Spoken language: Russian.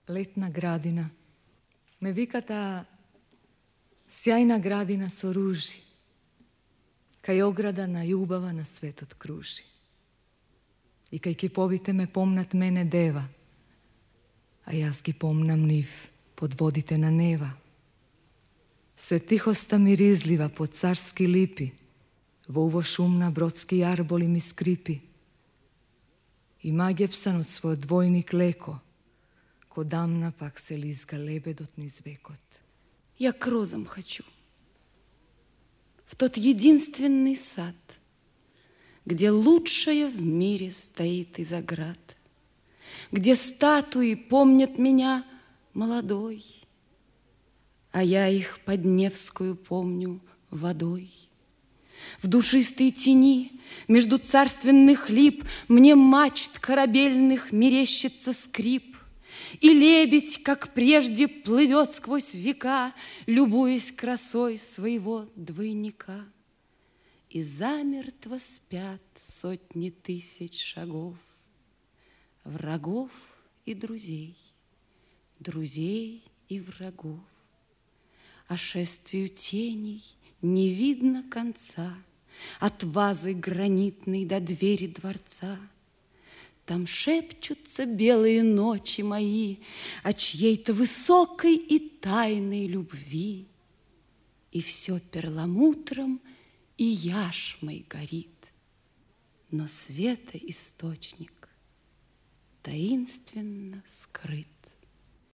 Letna gradina me vika ta sjajna gradina so ruži, kaj ograda na ljubava na svet odkruži. I kaj kipovite me pomnat mene deva, a jaz ki pomnam niv podvodite na neva. Sve tihosta mirizljiva po carski lipi, vovo šumna brodski jarboli mi skripi. I magepsan od svoj dvojnik leko, ko damna pak se лизга лебедотный звекот. Я к розам хочу, в тот единственный сад, где лучшее в мире стоит из оград, где статуи помнят меня молодой, а я их под Невскую помню водой. В душистой тени между царственных лип мне мачт корабельных мерещится скрип, и лебедь, как прежде, плывет сквозь века, любуясь красой своего двойника. И замертво спят сотни тысяч шагов, врагов и друзей, друзей и врагов. А шествию теней не видно конца, от вазы гранитной до двери дворца. Там шепчутся белые ночи мои о чьей-то высокой и тайной любви. И все перламутром и яшмой горит, но света источник таинственно скрыт.